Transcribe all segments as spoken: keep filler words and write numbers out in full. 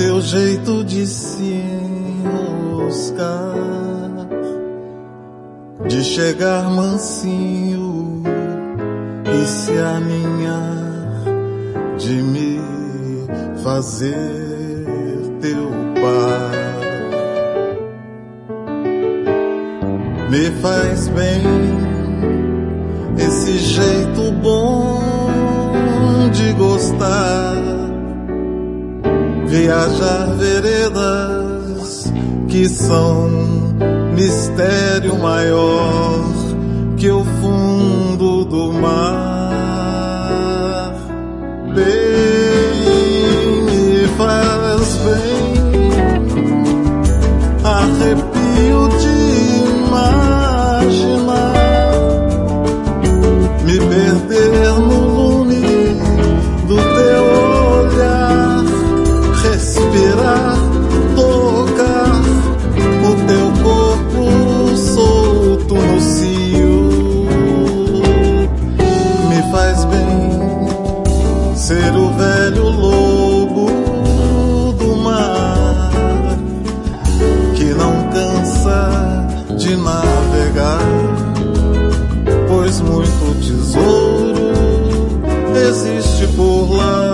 teu jeito de se enroscar, de chegar mansinho e se aninhar, de me fazer teu par. Me faz bem esse jeito bom de gostar, viajar veredas que são mistério maior que o fundo do mar. Bem, me faz bem, arrepio de imaginar, me perder no lume do teu olhar, respirar, tocar o teu corpo solto no cio. Me faz bem ser o velho lobo do mar, que não cansa de navegar, pois muito tesouro existe por lá.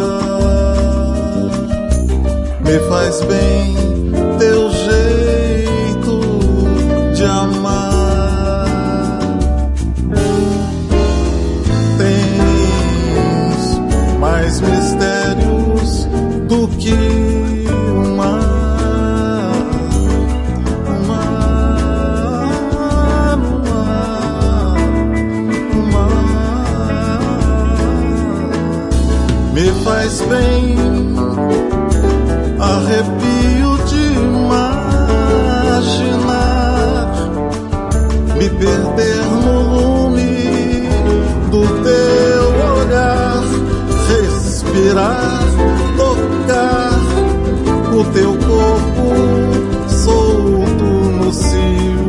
Me faz bem teu jeito de amar. Tens mais mistérios do que o mar. O mar, o mar, o mar. Me faz bem, arrepio de imaginar, me perder no lume do teu olhar, respirar, tocar o teu corpo solto no cio.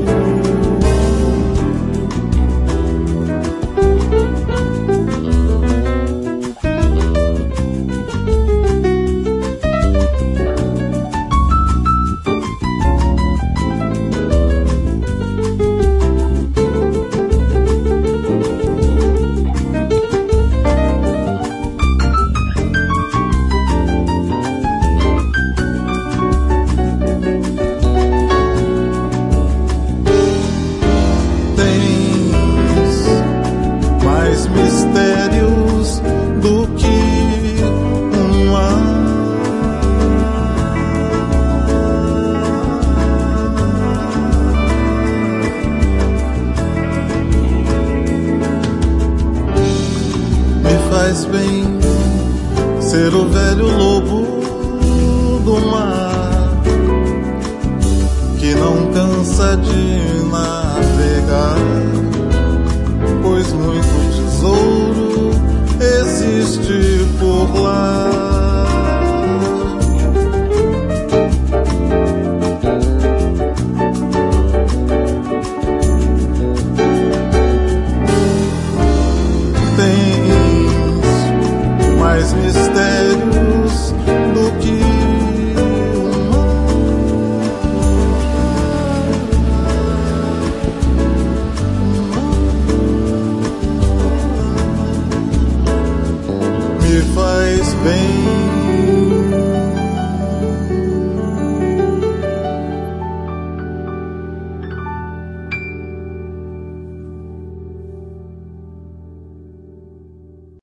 Mistérios do que um mar. Me faz bem ser o velho lobo do mar, que não cansa de navegar, pois muito tesouro existe por lá. Tens mais mistérios do que o mar. Me faz bem